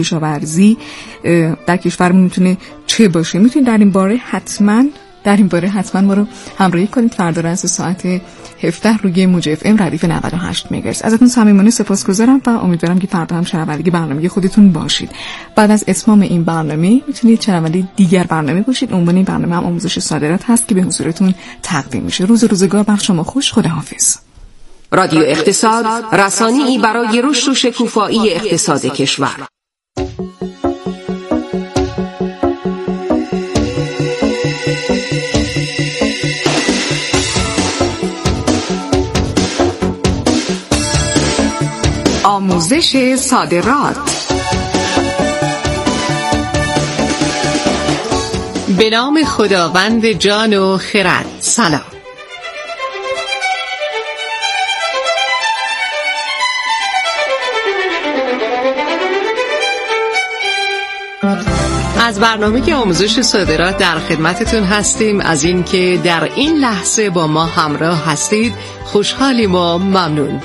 کشاورزی در کشورمون میتونه چه باشه. میتونید در این باره حتما ما رو همراهی کنید. فردا رأس ساعت 17 روی موج اف ام ردیف 98 مگاهرتز. ازتون صمیمانه سپاسگزارم و امیدوارم که فردا هم شنونده برنامه خودتون باشید. بعد از اتمام این برنامه میتونید شنونده دیگر برنامه باشید. عنوان این برنامه هم آموزش صادرات هست که به حضورتون تقدیم میشه. روزگار بر شما خوش. خداحافظ. رادیو اقتصاد، رسانه‌ای برای رشد و شکوفایی اقتصاد کشور. آموزش صادرات. به نام خداوند جان و خرد. سلام. از برنامه آموزش صادرات در خدمتتون هستیم. از این که در این لحظه با ما همراه هستید خوشحالیم و ممنون.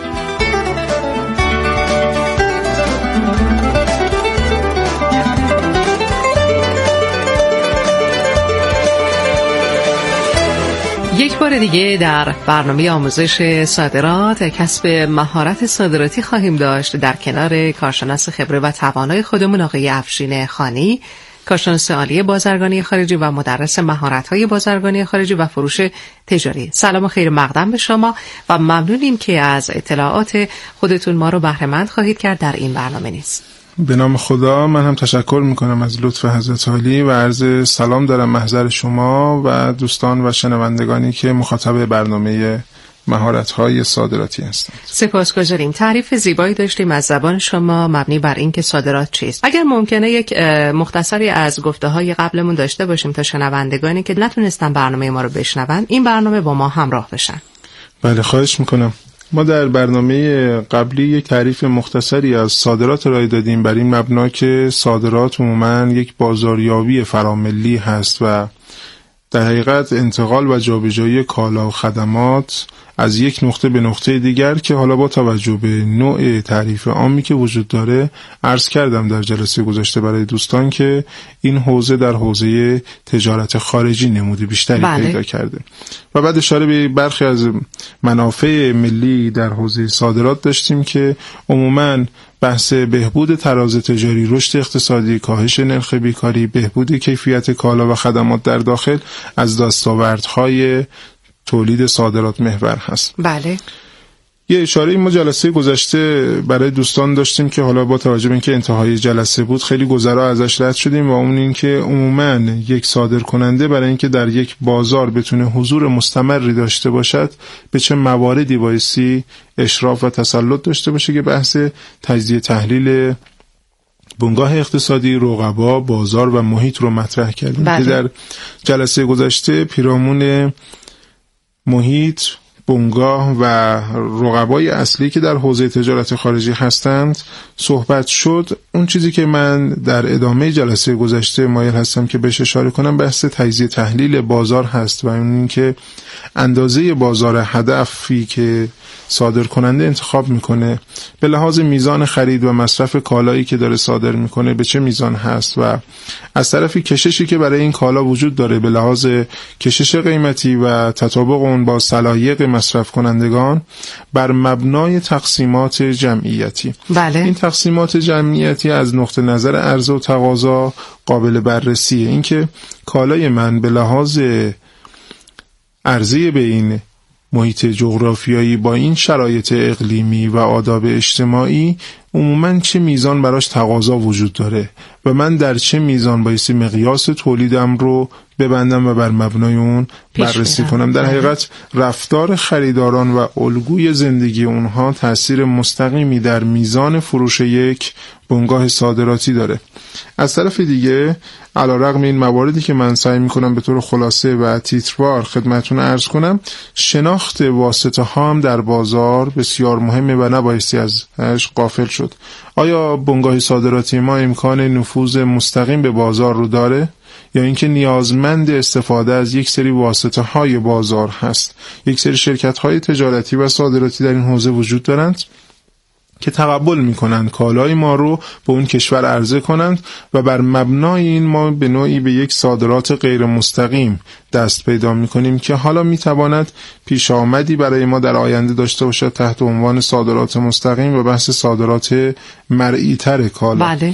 یک بار دیگه در برنامه آموزش صادرات کسب مهارت صادراتی خواهیم داشت در کنار کارشناس خبره و توانای خودمون آقای افشین خانی، کارشناس عالی بازرگانی خارجی و مدرس مهارت‌های بازرگانی خارجی و فروش تجاری. سلام و خیر مقدم به شما و ممنونیم که از اطلاعات خودتون ما رو بهره مند خواهید کرد در این برنامه نیز. به نام خدا. من هم تشکر میکنم از لطف حضرت عالی و عرض سلام دارم محضر شما و دوستان و شنوندگانی که مخاطب برنامه مهارت‌های صادراتی هستند. سپاسگزاریم. تعریف زیبایی داشتیم از زبان شما مبنی بر اینکه صادرات چیست. اگر ممکنه یک مختصری از گفته‌های قبلمون داشته باشیم تا شنوندگانی که نتونستن برنامه ما رو بشنون این برنامه با ما همراه بشن. بله، خواهش میکنم. ما در برنامه قبلی یک تعریف مختصری از صادرات ارائه دادیم بر این مبنا که صادرات عموماً یک بازاریابی فراملی هست و در حقیقت انتقال و جابجایی کالا و خدمات از یک نقطه به نقطه دیگر که حالا با توجه به نوع تعریف عامی که وجود داره عرض کردم در جلسه گذشته برای دوستان که این حوزه در حوزه تجارت خارجی نمود بیشتری پیدا کرده و بعد اشاره به برخی از منافع ملی در حوزه صادرات داشتیم که عموماً بحث بهبود تراز تجاری، رشد اقتصادی، کاهش نرخ بیکاری، بهبود کیفیت کالا و خدمات در داخل از دستاوردهای تولید صادرات محور هست. بله. یه اشاره ما جلسه گذشته برای دوستان داشتیم که حالا با توجه به اینکه انتهای جلسه بود خیلی گذرا ازش رد شدیم و اون این که عموماً یک صادر کننده برای اینکه در یک بازار بتونه حضور مستمری داشته باشد به چه مواردی بایستی اشراف و تسلط داشته باشه که بحث تجزیه تحلیل بنگاه اقتصادی، رقبا، بازار و محیط رو مطرح کردیم که در جلسه گذشته پیرامون محیط، بنگاه و رقبای اصلی که در حوزه تجارت خارجی هستند صحبت شد. اون چیزی که من در ادامه جلسه گذشته مایل هستم که بهش اشاره کنم بحث تجزیه تحلیل بازار هست و اون که اندازه بازار هدفی که صادر کننده انتخاب میکنه به لحاظ میزان خرید و مصرف کالایی که داره صادر میکنه به چه میزان هست و از طرفی کششی که برای این کالا وجود داره به لحاظ کشش قیمتی و تطابق اون با سلایق مصرف کنندگان بر مبنای تقسیمات جمعیتی. بله. این تقسیمات جمعیتی از نقطه نظر عرضه و تقاضا قابل بررسیه. این که کالای من به لحاظ عرضه به این محیط جغرافیایی با این شرایط اقلیمی و آداب اجتماعی عموماً چه میزان براش تقاضا وجود داره و من در چه میزان بایستی مقیاس تولیدم رو ببندم و بر مبنای اون بررسی کنم. در حقیقت رفتار خریداران و الگوی زندگی اونها تأثیر مستقیمی در میزان فروش یک بنگاه صادراتی داره. از طرف دیگه علیرغم این مواردی که من سعی میکنم به طور خلاصه و تیتروار خدمتتون عرض کنم، شناخت واسطه ها هم در بازار بسیار مهمه و نبایستی ازش غافل شد. آیا بنگاه صادراتی ما امکان نفوذ مستقیم به بازار رو داره یا اینکه نیازمند استفاده از یک سری واسطه های بازار هست؟ یک سری شرکت های تجارتی و صادراتی در این حوزه وجود دارند که تقبل میکنند کالای ما رو به اون کشور عرضه کنند و بر مبنای این ما به نوعی به یک صادرات غیر مستقیم دست پیدا میکنیم که حالا میتواند پیش آمدی برای ما در آینده داشته باشد تحت عنوان صادرات مستقیم و بحث صادرات مرئی تر کالا. بله.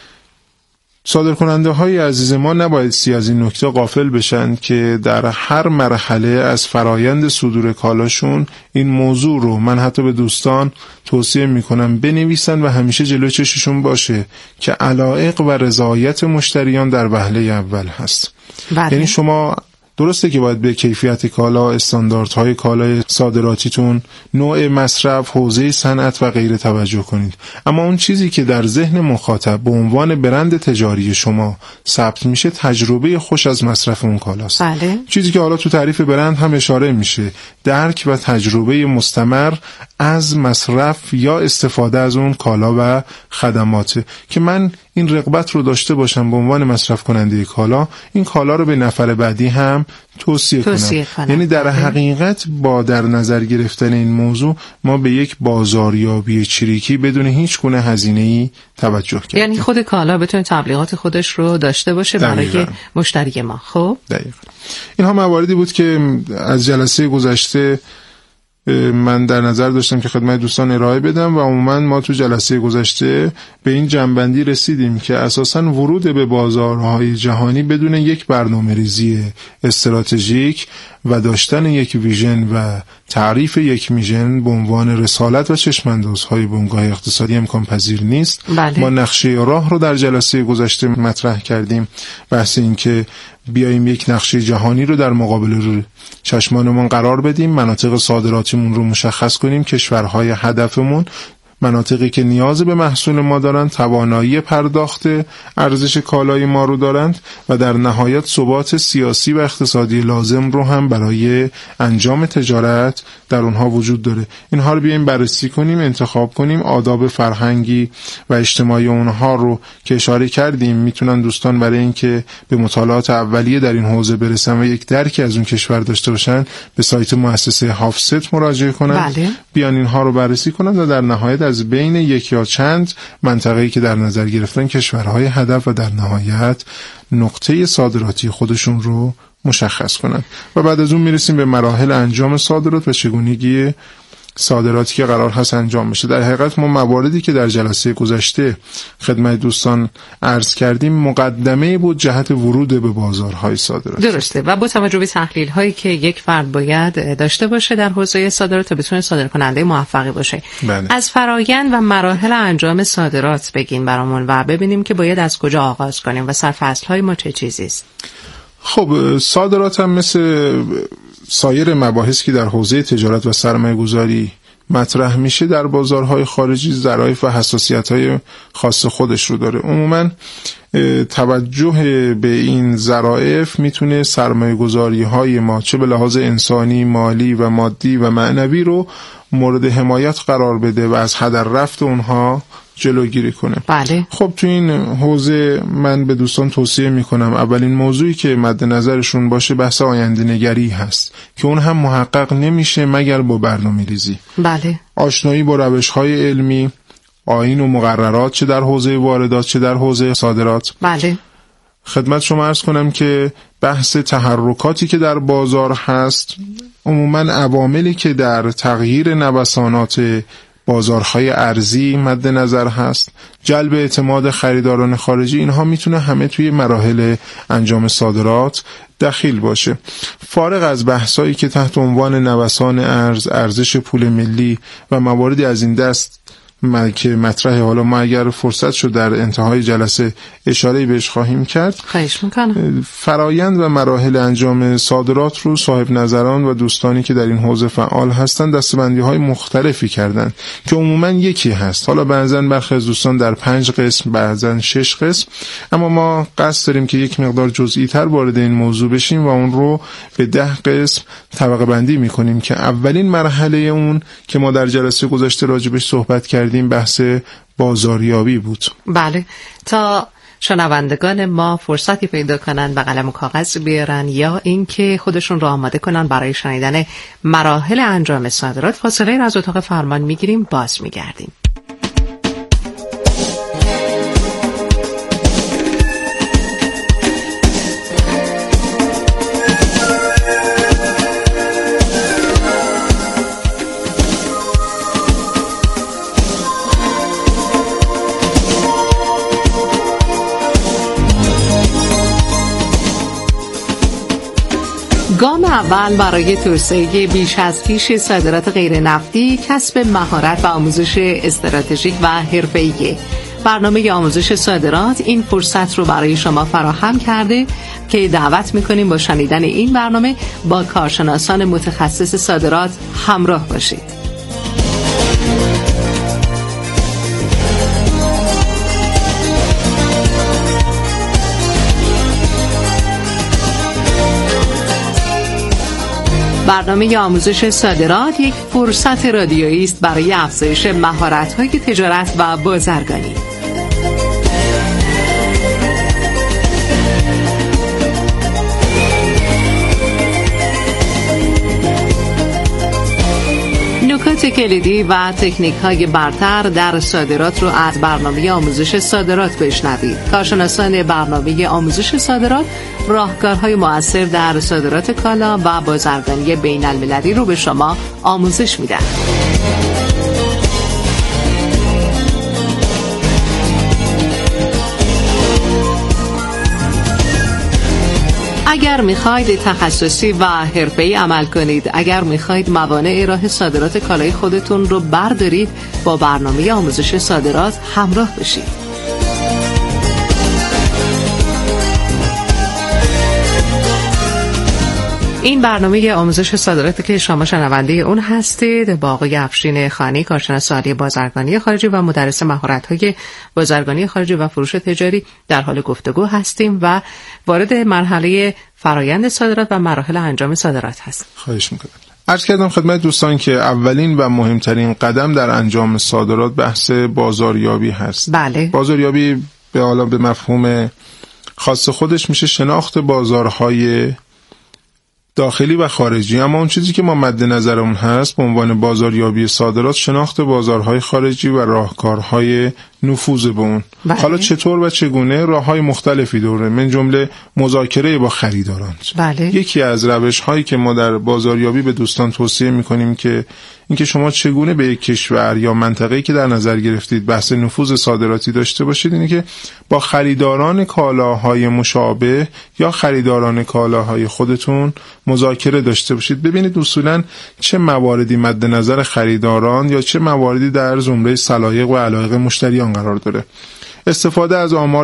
صادرکننده های عزیز ما نباید از این نکته غافل بشن که در هر مرحله از فرایند صدور کالاشون این موضوع رو من حتی به دوستان توصیه میکنم بنویسن و همیشه جلوی چششون باشه که علایق و رضایت مشتریان در وهله اول هست. بله. یعنی شما درسته که باید به کیفیت کالا، استانداردهای کالای صادراتیتون، نوع مصرف، حوزه صنعت و غیره توجه کنید، اما اون چیزی که در ذهن مخاطب به عنوان برند تجاری شما ثبت میشه تجربه خوش از مصرف اون کالاست. بله. چیزی که حالا تو تعریف برند هم اشاره میشه، درک و تجربه مستمر از مصرف یا استفاده از اون کالا و خدماته که من این رغبت رو داشته باشم به عنوان مصرف کننده کالا این کالا رو به نفر بعدی هم توصیه کنم. یعنی در حقیقت با در نظر گرفتن این موضوع ما به یک بازاریابی چریکی بدون هیچ گونه هزینه‌ای توجه کردیم. یعنی خود کالا بتونه تبلیغات خودش رو داشته باشه برای مشتری ما. خب دقیقاً اینها مواردی بود که از جلسه گذشته من در نظر داشتم که خدمت دوستان ارائه بدم و عموما ما تو جلسه گذشته به این جنبندی رسیدیم که اساساً ورود به بازارهای جهانی بدون یک برنامه‌ریزی استراتژیک و داشتن یک ویژن و تعریف یک میژن به عنوان رسالت و چشم‌اندازهای بنگاه اقتصادی امکان پذیر نیست. بله. ما نقشه راه رو در جلسه گذشته مطرح کردیم، بحث این که بیاییم یک نقشه جهانی رو در مقابل رو چشمانمون قرار بدیم، مناطق صادراتیمون رو مشخص کنیم، کشورهای هدفمون، مناطقی که نیاز به محصول ما دارند، توانایی پرداخت ارزش کالای ما رو دارند و در نهایت ثبات سیاسی و اقتصادی لازم رو هم برای انجام تجارت در اونها وجود داره. اینها رو بیایم بررسی کنیم، انتخاب کنیم، آداب فرهنگی و اجتماعی اونها رو که اشاره کردیم میتونن دوستان برای اینکه به مطالعات اولیه در این حوزه برسن و یک درکی از اون کشور داشته باشن به سایت مؤسسه هافست مراجعه کنن. بله. بیان اینها رو بررسی کنن و در نهایت از بین یک یا چند منطقه‌ای که در نظر گرفتن کشورهای هدف و در نهایت نقطه صادراتی خودشون رو مشخص کنن و بعد از اون میرسیم به مراحل انجام صادرات و چگونگی صادراتی که قرار هست انجام بشه. در حقیقت ما مواردی که در جلسه گذشته خدمت دوستان عرض کردیم مقدمه بود جهت ورود به بازارهای صادرات. درسته و با توجه به تحلیل هایی که یک فرد باید داشته باشه در حوزه صادرات تا بتونه صادرکننده موفقی باشه. بله. از فرایند و مراحل انجام صادرات بگین برامون و ببینیم که باید از کجا آغاز کنیم و سرفصل های ما چه چیزی است. خب صادرات هم مثل سایر مباحثی که در حوزه تجارت و سرمایه‌گذاری مطرح میشه در بازارهای خارجی ظرایف و حساسیت‌های خاص خودش رو داره. عموماً توجه به این ظرایف میتونه سرمایه‌گذاری‌های ما چه به لحاظ انسانی، مالی و مادی و معنوی رو مورد حمایت قرار بده و از هدر رفت اونها جلوگیری کنه. بله. خب تو این حوزه من به دوستان توصیه میکنم اولین موضوعی که مد نظرشون باشه بحث آینده نگری هست که اون هم محقق نمیشه مگر با برنامه‌ریزی. بله. آشنایی با روش‌های علمی، آیین و مقررات چه در حوزه واردات چه در حوزه صادرات. بله. خدمت شما عرض کنم که بحث تحرکاتی که در بازار هست، عموماً عواملی که در تغییر نوسانات بازارهای ارزی مد نظر هست، جلب اعتماد خریداران خارجی، اینها میتونه همه توی مراحل انجام صادرات دخیل باشه. فارغ از بحثایی که تحت عنوان نوسان ارز، ارزش پول ملی و مواردی از این دست که مطرحه، حالا ما اگر فرصت شد در انتهای جلسه اشاره‌ای بهش خواهیم کرد. خواهش میکنم. فرایند و مراحل انجام صادرات رو صاحب نظران و دوستانی که در این حوزه فعال هستند دسته‌بندی‌های مختلفی کردند که عموماً یکی هست. حالا بعضاً برخی از دوستان در 5 قسم، بعضاً 6 قسم، اما ما قصد داریم که یک مقدار جزئی‌تر وارد این موضوع بشیم و اون رو به 10 قسم طبقه بندی می‌کنیم که اولین مرحله اون که ما در جلسه گذشته راجبش صحبت کردیم بحث بازاریابی بود. بله. تا شنوندگان ما فرصتی پیدا کنن و قلم و کاغذ بیارن یا اینکه خودشون رو آماده کنن برای شنیدن مراحل انجام صادرات، فاصله را از اتاق فرمان میگیریم، باز میگردیم. اول برای توسعه بیش از پیش صادرات غیر نفتی، کسب مهارت و آموزش استراتژیک و حرفه‌ای. برنامه آموزش صادرات این فرصت رو برای شما فراهم کرده که دعوت می‌کنیم با شنیدن این برنامه با کارشناسان متخصص صادرات همراه باشید. برنامه آموزش صادرات یک فرصت رادیویی است برای افزایش مهارت‌های تجارت و بازرگانی. نکات کلیدی و تکنیک‌های برتر در صادرات رو از برنامه آموزش صادرات بشنوید. کارشناسان برنامه آموزش صادرات راهکارهای مؤثر در صادرات کالا و بازرگانی بین‌المللی رو به شما آموزش میدن. اگر میخواید تخصصی و حرفه‌ای عمل کنید، اگر میخواید موانع راه صادرات کالای خودتون رو بردارید، با برنامه آموزش صادرات همراه بشید. این برنامه آموزش صادرات که شما شنونده اون هستید با آقای افشین خانی، کارشناس عالی بازرگانی خارجی و مدرس مهارت‌های بازرگانی خارجی و فروش تجاری در حال گفتگو هستیم و وارد مرحله فرایند صادرات و مراحل انجام صادرات هستیم. خواهش می‌کنم. عرض کردم خدمت دوستان که اولین و مهمترین قدم در انجام صادرات بحث بازاریابی هست. بله. بازاریابی به مفهوم خاص خودش میشه شناخت بازارهای داخلی و خارجی، اما اون چیزی که ما مد نظرمون هست به عنوان بازاریابی صادرات شناخت بازارهای خارجی و راهکارهای نفوذ به اون. بله. حالا چطور و چگونه؟ راههای مختلفی داره، من جمله مذاکره با خریداران. بله. یکی از روش‌هایی که ما در بازاریابی به دوستان توصیه می‌کنیم که اینکه شما چگونه به یک کشور یا منطقه‌ای که در نظر گرفتید بحث نفوذ صادراتی داشته باشید، اینه که با خریداران کالاهای مشابه یا خریداران کالاهای خودتون مذاکره داشته باشید. ببینید اصولاً چه مواردی مد نظر خریداران یا چه مواردی در زمره سلایق و علایق مشتریان قرار داره. استفاده از آمار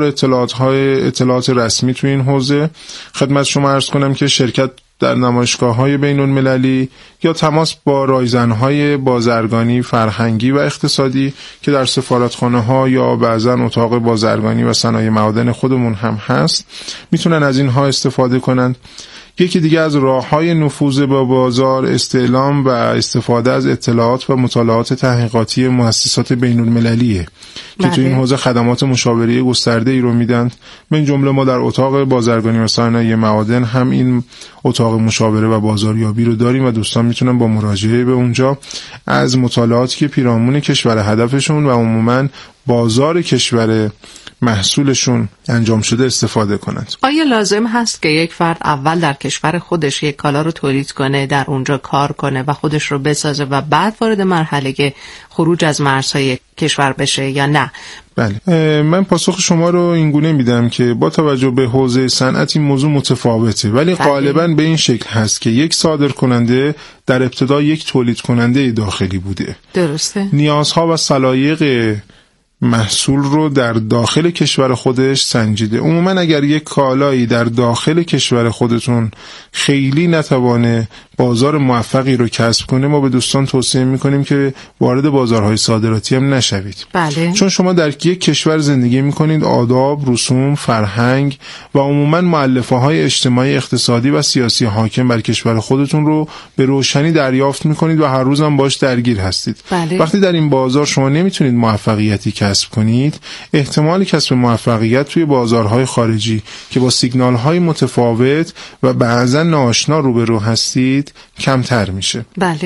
اطلاعات رسمی تو این حوزه. خدمت شما عرض کنم که شرکت در نمایشگاه‌های بین‌المللی یا تماس با رایزن‌های بازرگانی فرهنگی و اقتصادی که در سفارتخانه‌ها یا بعضاً اتاق بازرگانی و صنایع معادن خودمون هم هست میتونن از اینها استفاده کنند. یکی دیگه از راه‌های نفوذ به بازار استعلام و استفاده از اطلاعات و مطالعات تحقیقاتی مؤسسات بین‌المللیه که تو این حوزه خدمات مشاوره گسترده‌ای رو میدن. من جمله ما در اتاق بازرگانی و صنایع معادن هم این اتاق مشاوره و بازاریابی رو داریم و دوستان میتونن با مراجعه به اونجا از مطالعاتی که پیرامون کشور هدفشون و عموماً بازار کشور محصولشون انجام شده استفاده کنند. آیا لازم هست که یک فرد اول در کشور خودش یک کالا رو تولید کنه، در اونجا کار کنه و خودش رو بسازه و بعد وارد مرحله خروج از مرزهای کشور بشه یا نه؟ بله، من پاسخ شما رو اینگونه میدم که با توجه به حوزه صنعت این موضوع متفاوته، ولی غالباً به این شکل هست که یک صادر کننده در ابتدا یک تولید کننده داخلی بوده. درسته. نیازها و سلایق محصول رو در داخل کشور خودش سنجیده. عموما اگر یک کالایی در داخل کشور خودتون خیلی نتوانه بازار موفقی رو کسب کنه، ما به دوستان توصیه میکنیم که وارد بازارهای صادراتی هم نشوید. بله. چون شما در یک کشور زندگی میکنید، آداب، رسوم، فرهنگ و عموما مؤلفه‌های اجتماعی، اقتصادی و سیاسی حاکم بر کشور خودتون رو به روشنی دریافت میکنید و هر روز هم باش درگیر هستید. بله. وقتی در این بازار شما نمیتونید موفقیتی کسب کنید، احتمال کسب موفقیت توی بازارهای خارجی که با سیگنال‌های متفاوت و بعضا ناآشنا روبرو هستید کمتر میشه. بله.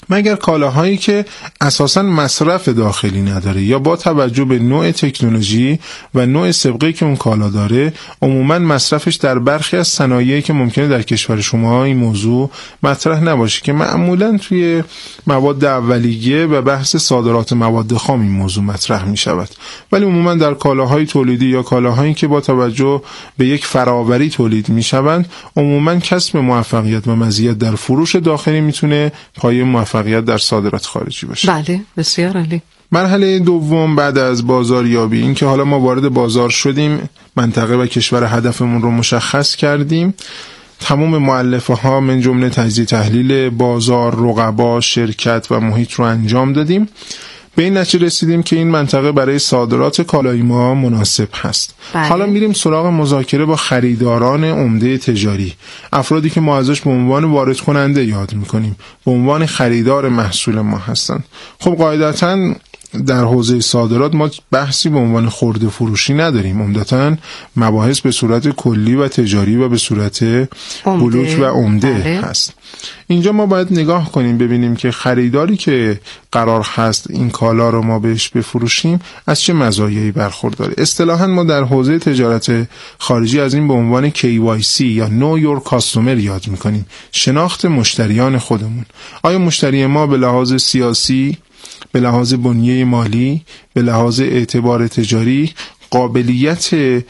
مگر کالاهایی که اساساً مصرف داخلی نداره یا با توجه به نوع تکنولوژی و نوع سابقه‌ای که اون کالا داره عموماً مصرفش در برخی از صنایعی که ممکنه در کشور شما این موضوع مطرح نباشه که معمولاً توی مواد اولیه و بحث صادرات مواد خام این موضوع مطرح می شود، ولی عموماً در کالاهای تولیدی یا کالاهایی که با توجه به یک فراوری تولید می شوند عموماً کسب موفقیت و مزیت در فروش داخلی میتونه پایه موفقیت در صادرات خارجی باشه. بله، بسیار عالی. مرحله دوم بعد از بازاریابی، این که حالا ما وارد بازار شدیم، منطقه و کشور هدفمون رو مشخص کردیم، تمام مؤلفه ها من جمله تجزیه تحلیل بازار، رقبا، شرکت و محیط رو انجام دادیم. به این نتیجه رسیدیم که این منطقه برای صادرات کالای ما مناسب هست. حالا میریم سراغ مذاکره با خریداران عمده تجاری، افرادی که ما ازش به عنوان وارد کننده یاد میکنیم، به عنوان خریدار محصول ما هستن. خب قاعدتاً در حوزه صادرات ما بحثی به عنوان خرده فروشی نداریم، عمدتاً مباحث به صورت کلی و تجاری و به صورت بلوک و عمده هست. اینجا ما باید نگاه کنیم ببینیم که خریداری که قرار هست این کالا رو ما بهش بفروشیم از چه مزایایی برخورداره. اصطلاحاً ما در حوزه تجارت خارجی از این به عنوان KYC یا Know Your Customer یاد میکنیم، شناخت مشتریان خودمون. آیا مشتری ما به لحاظ سیاسی، به لحاظ بنیه مالی، به لحاظ اعتبار تجاری قابلیت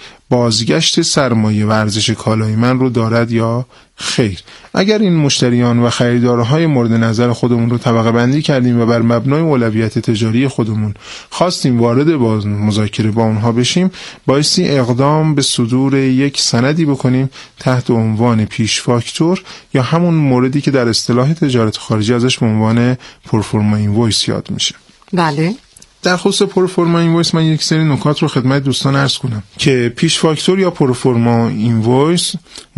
بازگشت سرمایه و ارزش کالای من رو دارد یا خیر؟ اگر این مشتریان و خریدارهای مورد نظر خودمون رو طبقه بندی کردیم و بر مبنای اولویت تجاری خودمون خواستیم وارد مذاکره با اونها بشیم، بایستی اقدام به صدور یک سندی بکنیم تحت عنوان پیش فاکتور یا همون موردی که در اصطلاح تجارت خارجی ازش به عنوان پروفورما اینوایس یاد میشه. بله. در خصوص پروفورما اینوایس من یک سری نکات رو خدمت دوستان عرض کنم که پیش فاکتور یا پروفورما اینوایس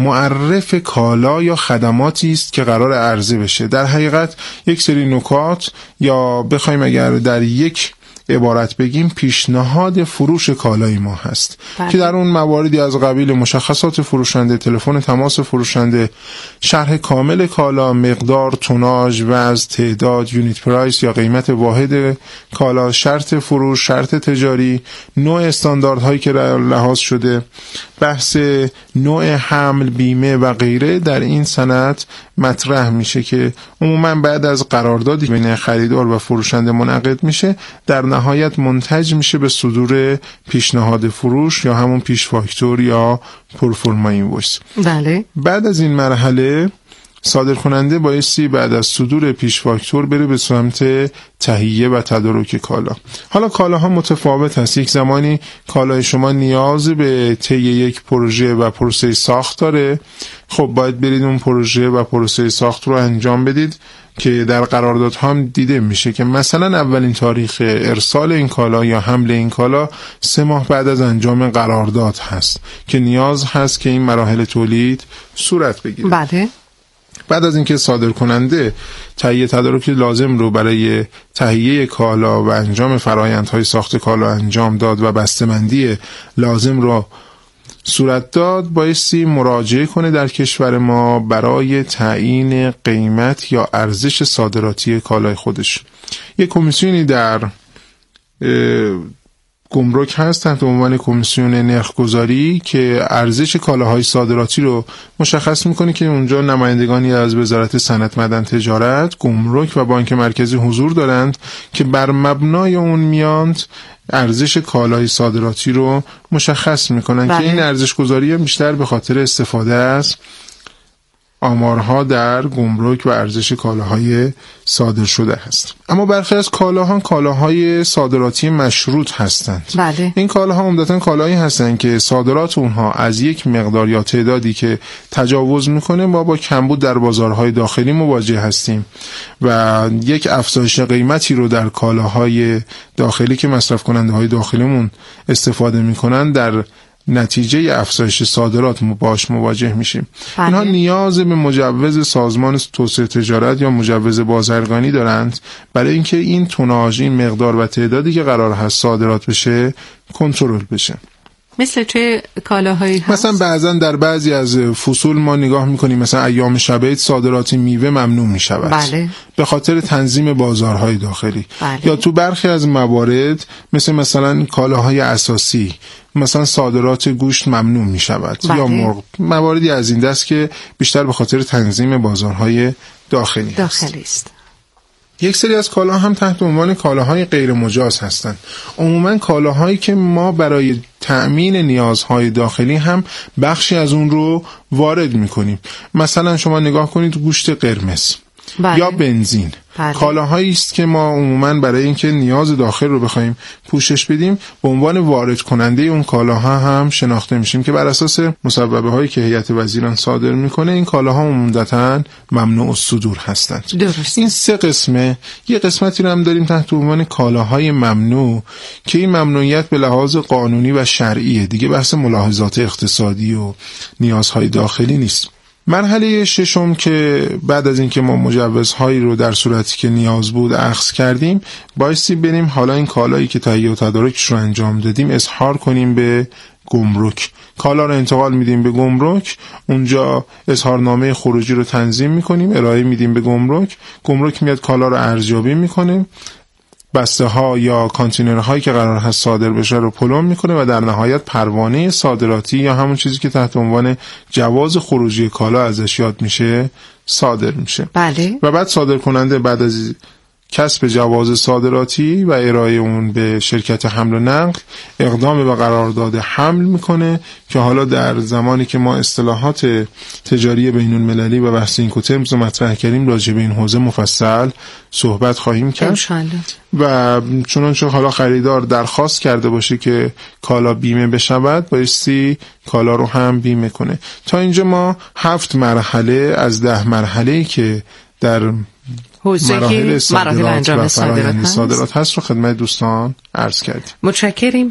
معرف کالا یا خدماتی است که قرار عرضه بشه. در حقیقت یک سری نکات یا بخوایم اگر در یک عبارت بگیم پیشنهاد فروش کالای ما هست که در اون مواردی از قبیل مشخصات فروشنده، تلفن تماس فروشنده، شرح کامل کالا، مقدار، توناژ، وزن، تعداد، یونیت پرایس یا قیمت واحد کالا، شرط فروش، شرط تجاری، نوع استانداردهایی که لحاظ شده، بحث نوع حمل، بیمه و غیره در این سند مطرح میشه که عموما بعد از قراردادی بین خریدار و فروشنده منعقد میشه، در نهایت منتج میشه به صدور پیشنهاد فروش یا همون پیش فاکتور یا پروفورما اینوایس. بله. بعد از این مرحله صادر کننده بایستی بعد از صدور پیش فاکتور بره به سمت تهیه و تدارک کالا. حالا کالاها متفاوت هست. یک زمانی کالای شما نیاز به طی یک پروژه و پروسه ساخت داره، خب باید برید اون پروژه و پروسه ساخت رو انجام بدید که در قراردادها هم دیده میشه که مثلا اولین تاریخ ارسال این کالا یا حمل این کالا 3 ماه بعد از انجام قرارداد هست که نیاز هست که این مراحل تولید صورت بگیره. بله. بعد از اینکه صادر کننده تهیه تدارک لازم رو برای تهیه کالا و انجام فرآیندهای ساخت کالا انجام داد و بسته‌بندی لازم رو صورت داد، بایستی مراجعه کنه در کشور ما برای تعیین قیمت یا ارزش صادراتی کالای خودش. یک کمیسیونی در گمرک هست تحت عنوان کمیسیون نرخگذاری که ارزش کالاهای صادراتی رو مشخص میکنه که اونجا نمایندگانی از وزارت صنعت، معدن، تجارت، گمرک و بانک مرکزی حضور دارند که بر مبنای اون میاند ارزش کالای صادراتی رو مشخص میکنن. که این ارزش گذاری هم بیشتر به خاطر استفاده از آمارها در گمرک و ارزش کالاهای صادر شده هست. اما برخی از کالاها کالاهای صادراتی مشروط هستند. بله. این کالاها عمدتاً کالایی هستند که صادرات اونها از یک مقدار یا تعدادی که تجاوز میکنه ما با کمبود در بازارهای داخلی مواجه هستیم و یک افزایش قیمتی رو در کالاهای داخلی که مصرف کننده های داخلیمون استفاده میکنن در نتیجه افزایش صادرات باش مواجه میشیم. اینها نیاز به مجوز سازمان توسعه تجارت یا مجوز بازرگانی دارند برای اینکه این توناژ، این مقدار و تعدادی که قرار هست صادرات بشه کنترل بشه. مثل چه کالاهایی هست؟ مثلا بعضا در بعضی از فصول ما نگاه میکنیم مثلا ایام شب عید صادرات میوه ممنوع میشود. بله. به خاطر تنظیم بازارهای داخلی. بله. یا تو برخی از موارد مثلا کالاهای اساسی، مثلا صادرات گوشت ممنوع میشود. بله. یا مرغ، مواردی از این دست که بیشتر به خاطر تنظیم بازارهای داخلی است. یک سری از کالاها هم تحت عنوان کالاهای غیر مجاز هستند. عموما کالاهایی که ما برای تأمین نیازهای داخلی هم بخشی از اون رو وارد میکنیم. مثلا شما نگاه کنید گوشت قرمز. بله. یا بنزین. بله. کالاهایی است که ما عموما برای اینکه نیاز داخل رو بخوایم پوشش بدیم به عنوان وارد کننده اون کالاها هم شناخته میشیم که بر اساس مصوبه هایی که هیئت وزیران صادر میکنه این کالاها عمدتاً ممنوع الصدور هستند. درست. این سه قسمه. یه قسمتی رو هم داریم تحت عنوان کالاهای ممنوع که این ممنوعیت به لحاظ قانونی و شرعیه، دیگه بحث ملاحظات اقتصادی و نیازهای داخلی نیست. مرحله ششم که بعد از اینکه ما مجوزهایی رو در صورتی که نیاز بود اخذ کردیم، بایستی بریم حالا این کالایی که تهیه و تدارکش رو انجام دادیم اظهار کنیم به گمرک. کالا رو انتقال میدیم به گمرک، اونجا اظهارنامه خروجی رو تنظیم میکنیم، ارائه میدیم به گمرک. گمرک میاد کالا رو ارزیابی میکنه، بسته ها یا کانتینر هایی که قرار هست صادر بشه رو پلم میکنه و در نهایت پروانه صادراتی یا همون چیزی که تحت عنوان جواز خروجی کالا ازش یاد میشه صادر میشه. بله. و بعد صادر کننده بعد از کسب جواز صادراتی و ارائه اون به شرکت حمل و نقل اقدام به قرارداد حمل میکنه که حالا در زمانی که ما اصطلاحات تجاری بین المللی و بحث اینکوترمز رو مطرح کردیم راجع به این حوزه مفصل صحبت خواهیم کرد انشالله. و چنانچه حالا خریدار درخواست کرده باشه که کالا بیمه بشود بایستی کالا رو هم بیمه کنه. تا اینجا ما 7 مرحله از 10 مرحله‌ای که در مراحل انجام و فرآیند صادرات هست رو خدمت دوستان عرض کردیم. متشکریم.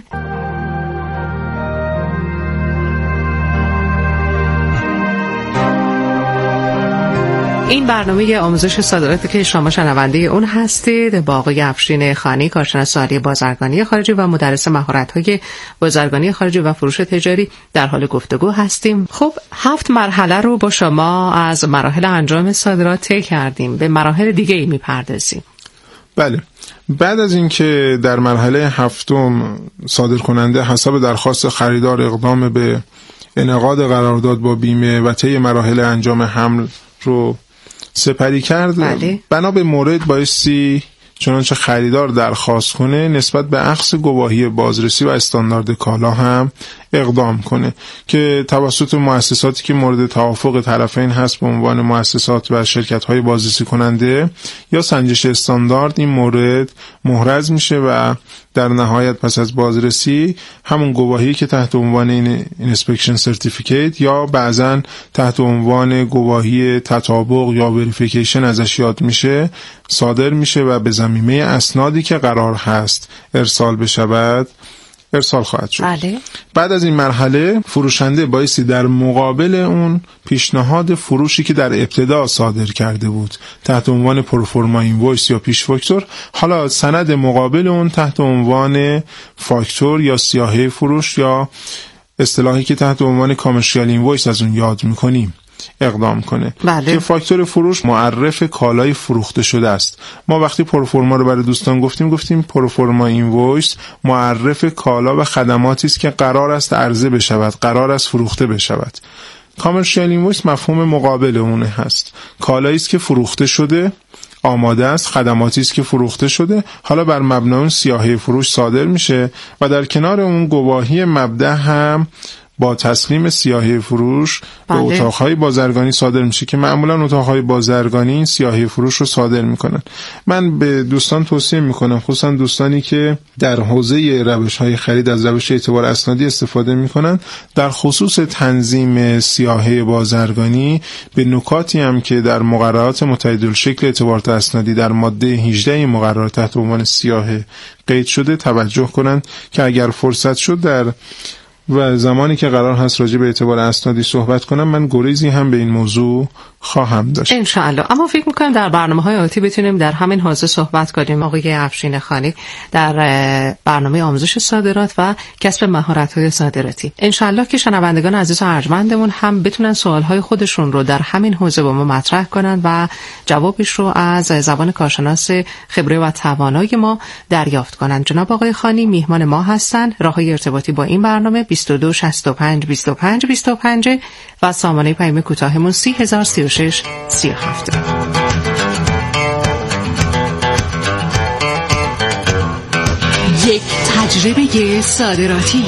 این برنامه آموزش صادرات که شما شنونده اون هستید با آقای افشین خانی، کارشناس عالی بازرگانی خارجی و مدرس مهارت‌های بازرگانی خارجی و فروش تجاری در حال گفتگو هستیم. خب 7 مرحله رو با شما از مراحل انجام صادرات طی کردیم، به مراحل دیگه ای میپردازیم. بله. بعد از اینکه در مرحله 7 صادر کننده حسب درخواست خریدار اقدام به انعقاد قرارداد با بیمه و طی مراحل انجام حمل رو سپری کرد، بله. بنا به مورد بایستی چنانچه خریدار درخواست کنه نسبت به اخذ گواهی بازرسی و استاندارد کالا هم اقدام کنه که توسط مؤسساتی که مورد توافق طرفین هست به عنوان مؤسسات و شرکت‌های بازرسی کننده یا سنجش استاندارد این مورد محرز میشه و در نهایت پس از بازرسی همون گواهی که تحت عنوان این اینسپکشن سرتیفیکیت یا بعضن تحت عنوان گواهی تطابق یا وریفیکیشن ازش یاد میشه صادر میشه و به ضمیمه اسنادی که قرار هست ارسال بشود ارسال خواهد شد. بله. بعد از این مرحله فروشنده بایستی در مقابل اون پیشنهاد فروشی که در ابتدا صادر کرده بود تحت عنوان پروفورما اینوایس یا پیش فاکتور، حالا سند مقابل اون تحت عنوان فاکتور یا سیاهه فروش یا اصطلاحی که تحت عنوان کامرشیال اینوایس از اون یاد میکنیم اقدام کنه. بله. که فاکتور فروش معرف کالای فروخته شده است. ما وقتی پروفورما رو برای دوستان گفتیم پروفورما اینوایس معرف کالا و خدماتی است که قرار است عرضه بشود، قرار است فروخته بشود. کامرشیال اینوایس مفهوم مقابل اونه هست. کالایی است که فروخته شده، آماده است، خدماتی است که فروخته شده، حالا بر مبنای اون سیاهه فروش صادر میشه و در کنار اون گواهی مبدأ هم با تسلیم سیاهه فروش به اتاقهای بازرگانی صادر میشه که معمولا اتاقهای بازرگانی این سیاهه فروش رو صادر میکنن. من به دوستان توصیه میکنم، خصوصا دوستانی که در حوزه روش‌های خرید از روش اعتبار اسنادی استفاده میکنن، در خصوص تنظیم سیاهه بازرگانی به نکاتی هم که در مقررات متعددالشکل اعتبارات اسنادی در ماده 18 مقررات تحت عنوان سیاهه قید شده توجه کنند که اگر فرصت شد در و زمانی که قرار هست راجع به اعتبار اسنادی صحبت کنم من گریزی هم به این موضوع خواهم داشت انشاءالله. اما فکر میکنم در برنامه‌های آتی بتونیم در همین حوزه صحبت کنیم. آقای افشین خانی در برنامه آموزش صادرات و کسب مهارت‌های صادراتی انشاءالله که شنوندگان عزیز و ارجمندمون هم بتونن سوال‌های خودشون رو در همین حوزه با ما مطرح کنن و جوابش رو از زبان کارشناس خبره و توانای ما دریافت کنن. جناب آقای خانی میهمان ما هستن. راه‌های ارتباطی با این برنامه 22 65 25 25 و سامانه پیام کوتاهمون 3036 37. یک تجربه صادراتی.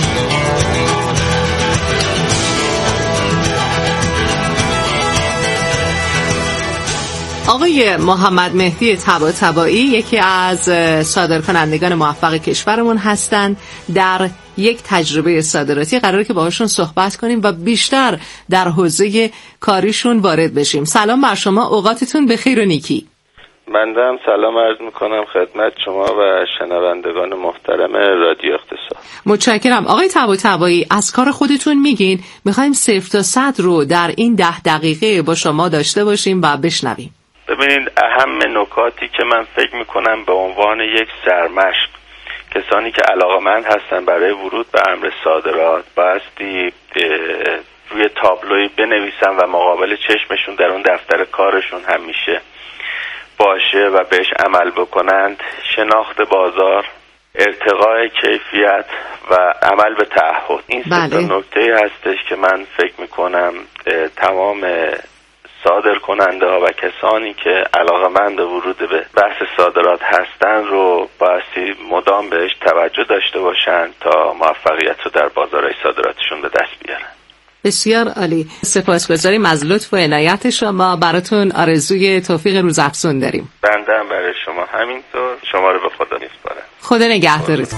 آقای محمد مهدی طباطبایی یکی از صادرکنندگان موفق کشورمون هستند. در یک تجربه صادراتی قراره که باهاشون صحبت کنیم و بیشتر در حوزه کاریشون وارد بشیم. سلام بر شما، اوقاتتون بخیر و نیکی. بنده هم سلام عرض میکنم خدمت شما و شنوندگان محترم رادیو اقتصاد. متشکرم. آقای طباطبایی از کار خودتون میگین، میخوایم 0 تا 100 رو در این 10 دقیقه با شما داشته باشیم و بشنویم. ببینید اهم نکاتی که من فکر میکنم به عنوان یک سرمشق کسانی که علاقه‌مند هستن برای ورود به امر صادرات بایستی روی تابلوی بنویسن و مقابل چشمشون در اون دفتر کارشون همیشه باشه و بهش عمل بکنند: شناخت بازار، ارتقاء کیفیت و عمل به تعهد. این سه نکته هستش که من فکر میکنم تمام صادر کننده ها و کسانی که علاقه‌مند ورود به بحث صادرات هستن رو بایستی مدام بهش توجه داشته باشن تا موفقیت رو در بازارهای صادراتشون به دست بیارن. بسیار عالی. سپاسگزاریم از لطف و عنایت شما. براتون آرزوی توفیق روزافزون داریم. بنده هم برای شما همینطور. شما رو به خدا میسپارم. خدا نگهدارت.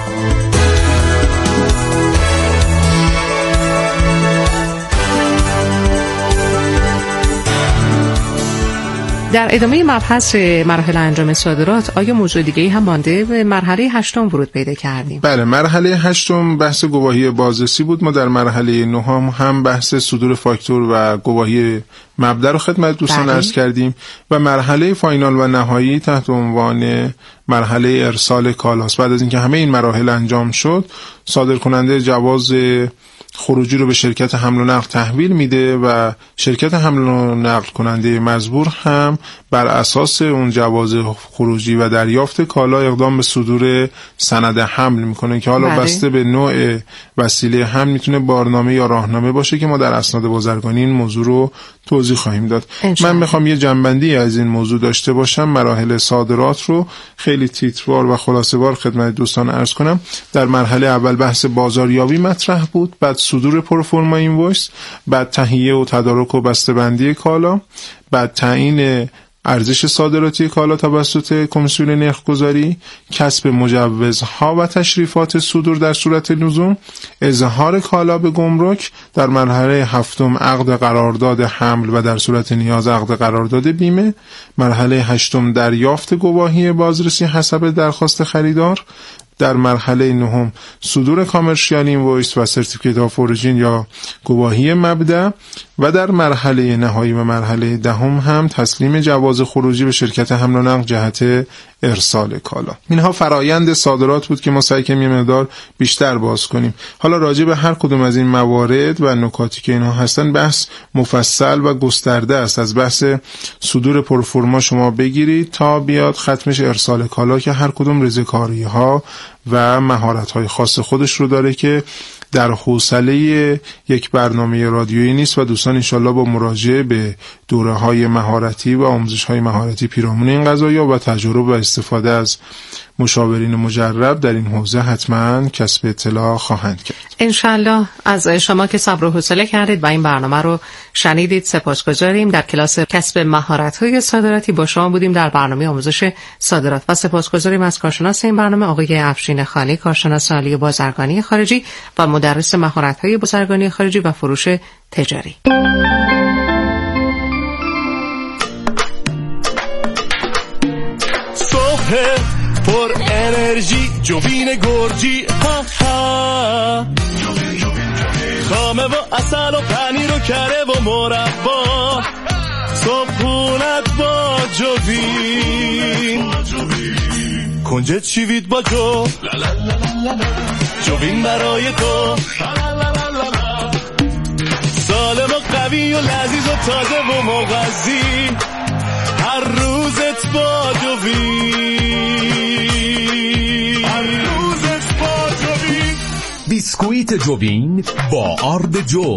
در ادامه مبحث مرحله انجام صادرات آیا موضوع دیگه‌ای هم مانده؟ به مرحله 8 ورود پیدا کردیم. بله، مرحله 8 بحث گواهی بازرسی بود. ما در مرحله 9 هم بحث صدور فاکتور و گواهی مبدا رو خدمت دوستان عرض کردیم و مرحله فاینال و نهایی تحت عنوان مرحله ارسال کالاست. بعد از اینکه همه این مراحل انجام شد، صادرکننده جواز خروجی رو به شرکت حمل و نقل تحویل میده و شرکت حمل و نقل کننده مزبور هم بر اساس اون جواز خروجی و دریافت کالا اقدام به صدور سند حمل میکنه که حالا بسته به نوع وسیله حمل میتونه بارنامه یا راهنامه باشه که ما در اسناد بازرگانی این موضوع رو توضیح خواهیم داد. من میخوام یه جنبندی از این موضوع داشته باشم. مراحل صادرات رو خیلی تیتروار و خلاصه‌وار خدمت دوستان عرض کنم. در مرحله اول بحث بازاریابی مطرح بود، بعد صدور پروفورما اینوایس، بعد تهیه و تدارک و بسته‌بندی کالا، بعد تعیین ارزش صادراتی کالا توسط کمیسیون نرخ‌گذاری، کسب مجوزها و تشریفات صدور در صورت لزوم، اظهار کالا به گمرک، در مرحله 7 عقد قرارداد حمل و در صورت نیاز عقد قرارداد بیمه، مرحله 8 دریافت گواهی بازرسی حسب درخواست خریدار، در مرحله 9 صدور کامرشیال اینوایس و سرتیفیکیت آف اورجین یا گواهی مبدا و در مرحله نهایی و مرحله 10 هم تسلیم جواز خروجی به شرکت حمل و نقل جهت ارسال کالا. اینها فرایند صادرات بود که ما سعی کردیم یه مقدار بیشتر باز کنیم. حالا راجع به هر کدوم از این موارد و نکاتی که اینها هستن بحث مفصل و گسترده است. از بحث صدور پروفورما شما بگیرید تا بیاد ختمش ارسال کالا که هر کدوم رضاکاری‌ها و مهارت‌های خاص خودش رو داره که در حوصله یک برنامه رادیویی نیست و دوستان انشالله با مراجعه به دوره‌های مهارتی و آموزش‌های مهارتی پیرامون این قضایا و تجربه و استفاده از مشاورین مجرب در این حوزه حتما کسب اطلاع خواهند کرد. انشالله. از شما که صبر و حوصله کردید و این برنامه رو شنیدید سپاسگزاریم. در کلاس کسب مهارت‌های صادراتی با شما بودیم در برنامه آموزش صادرات و سپاسگزاریم از کارشناس این برنامه آقای افشین خانی، کارشناس عالی بازرگانی خارجی و مدرس مهارت‌های بازرگانی خارجی و فروش تجاری. پر انرژی جوین گرجی ها ها شامه و اصل و پنیر و کره و مربا، صبحونت با جوین، کنجد شیوید با جوین برای تو، سالم و قوی و لذیذ و تازه و مغذی، هر روزت با جوین، هر روزت با جوین. بیسکویت جوین با آرد جو.